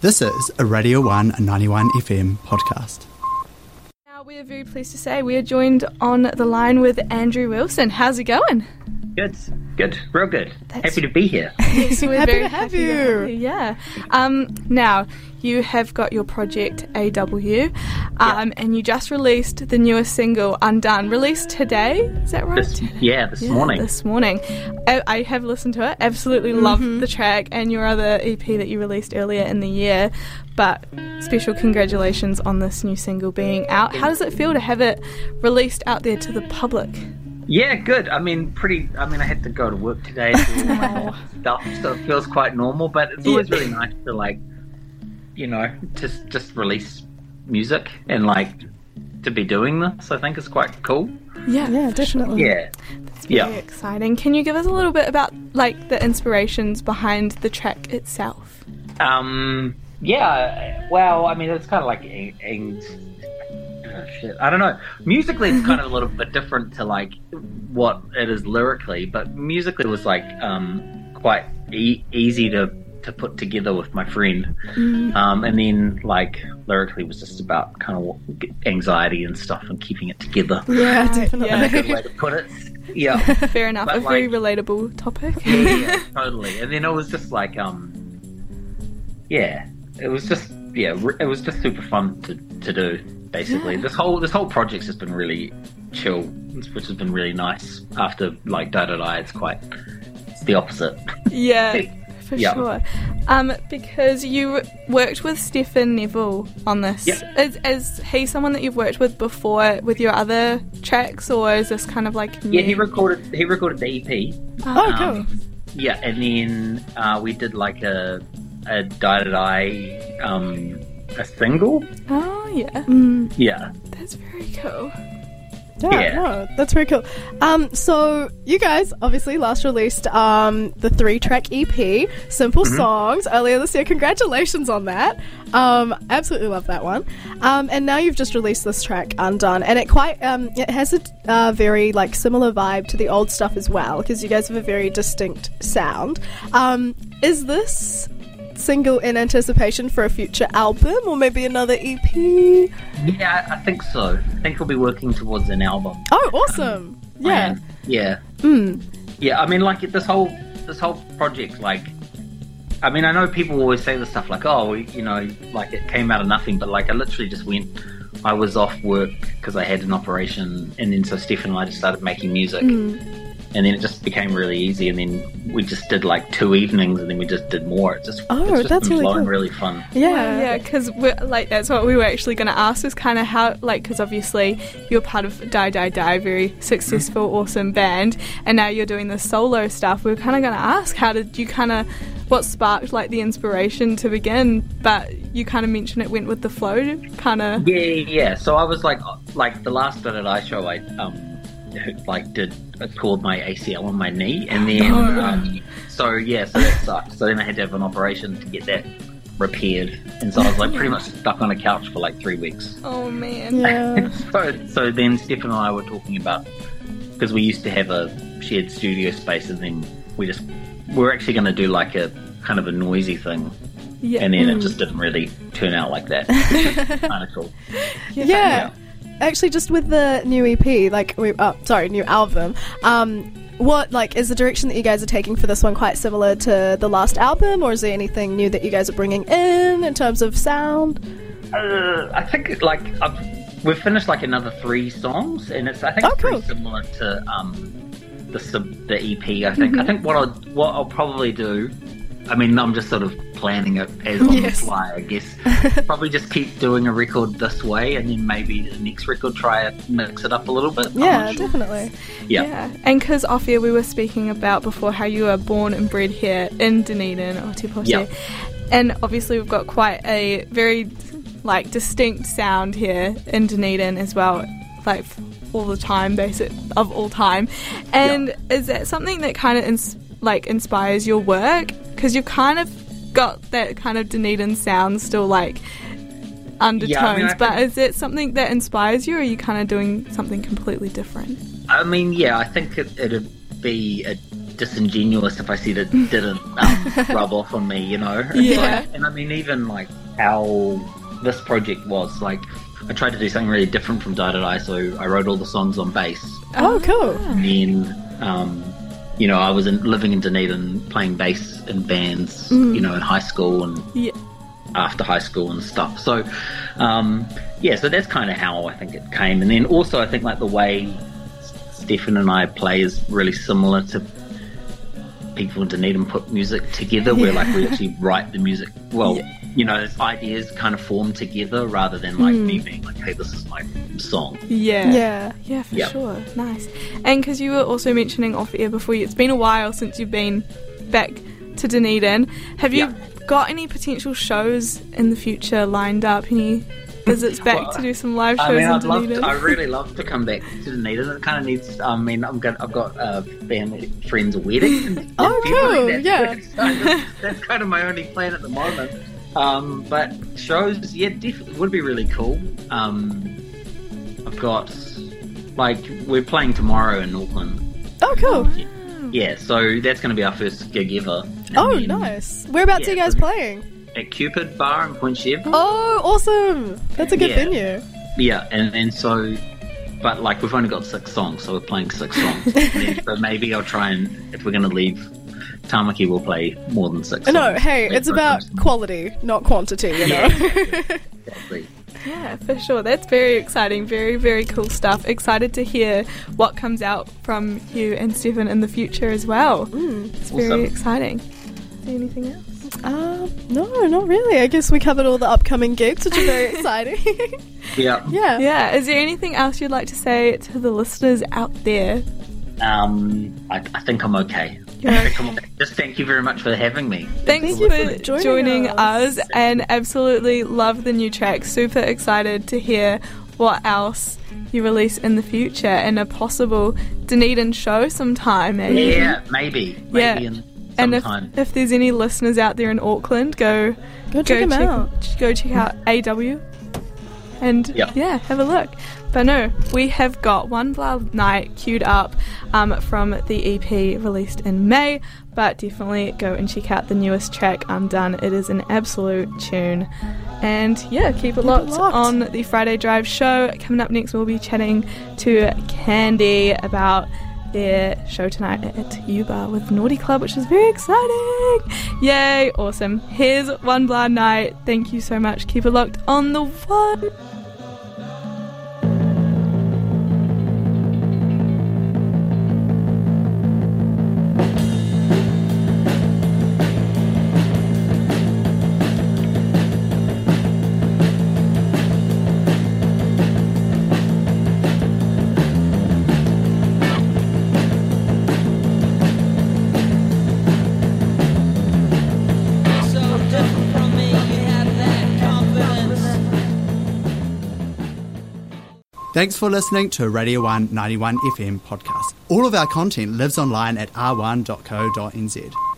This is a Radio 1 91 FM podcast. Now we are very pleased to say we are joined on the line with Andrew Wilson. How's it going? Good, real good. Happy to be here. Yes, we're happy very to have happy you. to have you. Yeah. Now, you have got your project AW, and you just released the newest single, Undone. Released today, is that right? This morning. This morning. I have listened to it, absolutely loved the track, and your other EP that you released earlier in the year. But special congratulations on this new single being out. How does it feel to have it released out there to the public? Yeah, good. I had to go to work today to do all my stuff, so it feels quite normal, but it's always really nice to, just release music and, to be doing this. I think it's quite cool. Yeah, definitely. Yeah. That's very exciting. Can you give us a little bit about, the inspirations behind the track itself? It's kind of like I don't know. Musically, it's kind of a little bit different to what it is lyrically, but musically it was quite easy to put together with my friend. And then lyrically it was just about kind of anxiety and stuff and keeping it together. Yeah, definitely. Yeah. A good way to put it. Yeah. Fair enough. But a very relatable topic. Yeah, totally. And then it was just it was just super fun to do. Basically, this whole project's just been really chill, which has been really nice. After Da Da Da, it's the opposite. Yeah, for sure. Because you worked with Stefan Neville on this. Yep. Is he someone that you've worked with before with your other tracks, or is this kind of new? Yeah, he recorded the EP. Oh, cool. Yeah, and then we did a Da Da Da a single. Oh yeah. Yeah. That's very cool. Yeah. No, that's very cool. So you guys obviously last released the 3-track EP, Simple Songs, earlier this year. Congratulations on that. Absolutely love that one. And now you've just released this track, Undone, and it has a very similar vibe to the old stuff as well, because you guys have a very distinct sound. Is this single in anticipation for a future album or maybe another EP? Yeah, I think so. I think we'll be working towards an album. Oh, awesome. Yeah. Yeah. Yeah, this whole project, I know people always say this stuff it came out of nothing, but I literally just I was off work because I had an operation, and then so Steph and I just started making music. And then it just became really easy, and then we just did 2 evenings, and then we just did more. It's just that's been really cool. Really fun. Yeah, because that's what we were actually going to ask, is kind of how, because obviously you're part of Die Die Die, very successful, awesome band, and now you're doing the solo stuff. We were kind of going to ask, how did you what sparked the inspiration to begin? But you kind of mentioned it went with the flow, kind of. Yeah. So I was the last Da Da Da show, I pulled my ACL on my knee, and then so that sucked. So then I had to have an operation to get that repaired, and so I was pretty much stuck on a couch for 3 weeks. Oh man. Yeah. so then Steph and I were talking about, because we used to have a shared studio space, and then we're actually going to do a kind of a noisy thing. Yeah. And then it just didn't really turn out like that. Kind of cool. Yeah. Actually, just with the new EP, new album, what is the direction that you guys are taking for this one quite similar to the last album, or is there anything new that you guys are bringing in terms of sound? I think we've finished another 3 songs, and it's pretty similar to the EP. I think. I think what I'll probably do. I'm just sort of planning it as on the fly, I guess. Probably just keep doing a record this way, and then maybe the next record try to mix it up a little bit. Yeah, definitely. Yeah. And because off here we were speaking about before how you were born and bred here in Dunedin, or Te Pose. Yeah. And obviously we've got quite a very distinct sound here in Dunedin as well, all the time, of all time. And is that something that kind of inspires your work? Because you've kind of got that kind of Dunedin sound still undertones, but is it something that inspires you, or are you kind of doing something completely different? I think it'd be disingenuous if I said it didn't. rub off on me, Yeah. And I mean, even like how this project was, like, I tried to do something really different from Die Die Die, so I wrote all the songs on bass. Oh, cool. And then, I was living in Dunedin playing bass in bands, in high school and after high school and stuff. So, so that's kind of how I think it came. And then also I think like the way Stefan and I play is really similar to people in Dunedin put music together, where like we actually write the music. Well, ideas kind of form together rather than like me being like, hey, this is my song. Yeah, for sure. Nice. And because you were also mentioning off air before, it's been a while since you've been back to Dunedin. Have you got any potential shows in the future lined up? Any visits back to do some live shows in Dunedin? I really love to come back to Dunedin. It kind of needs. I mean, I've got family friends' wedding. Oh, cool! That's kind of my only plan at the moment. But shows, definitely would be really cool. I've got we're playing tomorrow in Auckland. Oh, cool! Yeah, so that's going to be our first gig ever. And nice. Whereabouts are you guys playing? At Cupid Bar in Point Chev. Oh, awesome! That's a good venue. Yeah, and so, but we've only got 6 songs, so we're playing 6 songs. But maybe I'll try and, if we're going to leave Tamaki, will play more than 6 songs. No, hey, it's about quality, not quantity, Exactly. Yeah, for sure. That's very exciting. Very, very cool stuff. Excited to hear what comes out from you and Stefan in the future as well. It's very exciting. Is there anything else? No, not really. I guess we covered all the upcoming gigs, which are very exciting. Yeah. Is there anything else you'd like to say to the listeners out there? I think I'm okay. Just thank you very much for having me. Thanks for joining us, and absolutely love the new track. Super excited to hear what else you release in the future and a possible Dunedin show sometime. Maybe. Yeah, maybe. And if there's any listeners out there in Auckland, go check them out. Go check out AW and have a look. But no, we have got One Blood Night queued up from the EP released in May, but definitely go and check out the newest track, Undone. It is an absolute tune. And keep it locked on the Friday Drive show. Coming up next, we'll be chatting to Candy about their show tonight at U-Bar with Naughty Club, which is very exciting. Yay, awesome. Here's One Blood Night. Thank you so much. Keep it locked on the one. Thanks for listening to Radio 1 91 FM podcast. All of our content lives online at r1.co.nz.